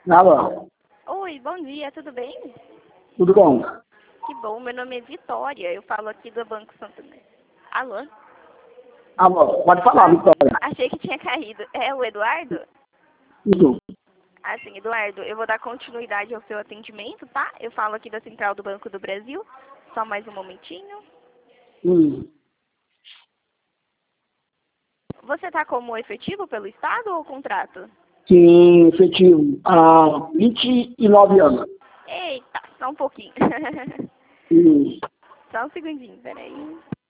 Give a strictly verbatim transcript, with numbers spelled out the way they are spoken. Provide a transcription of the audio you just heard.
Alô, Oi, bom dia, tudo bem? tudo bom? Que bom, meu nome é Vitória, eu falo aqui do Banco Santander. Alô? Alô, pode falar, Ah, Vitória. achei que tinha caído. É o Eduardo? Isso. Ah, sim, Eduardo, eu vou dar continuidade ao seu atendimento, tá? Eu falo aqui da Central do Banco do Brasil. Só mais um momentinho. Hum. Você tá como efetivo pelo Estado ou contrato? Sim, efetivo. Há vinte e nove anos. Eita, só um pouquinho. Hum. Só um segundinho, peraí.